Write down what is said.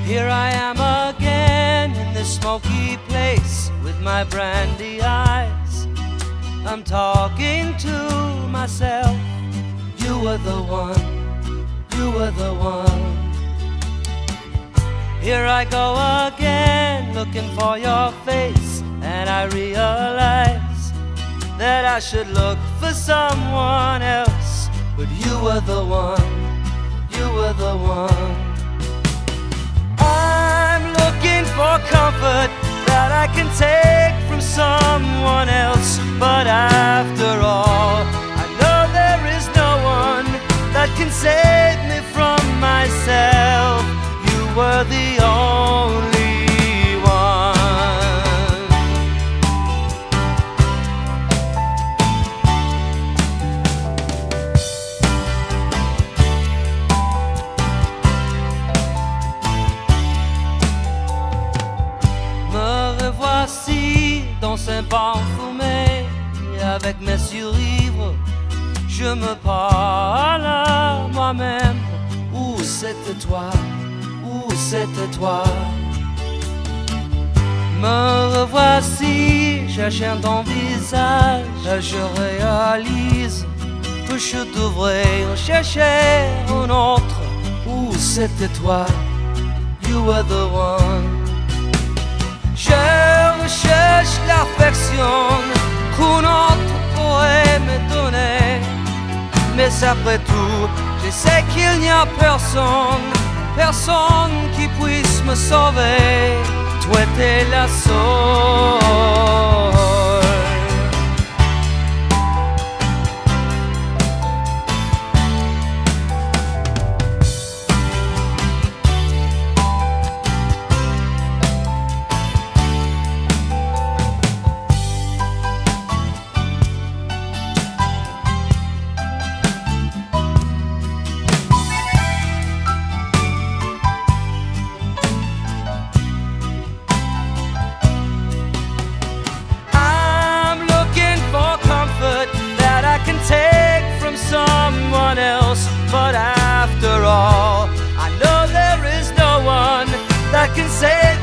Here I am again in this smoky place with my brandy eyes. I'm talking to myself. You were the one, you were the one. Here I go again looking for your face, and I realize that I should look for someone else. But you were the one, you were the one. I'm looking for comfort that I can take from someone else. But after all, I know there is no one that can save me from myself. You were the only one. Me revoici dans un banc fumé, avec mes surivres, je me parle à moi-même. Où c'était toi? Où c'était toi? Me revoici, cherchant ton visage. Je réalise que je devrais en chercher un autre. Où c'était toi? You were the one. Je recherche l'affection qu'un autre pourrait me donner. Mais après tout, je sais qu'il n'y a personne, personne qui puisse me sauver. Toi t'es la seule. Take from someone else, but after all, I know there is no one that can save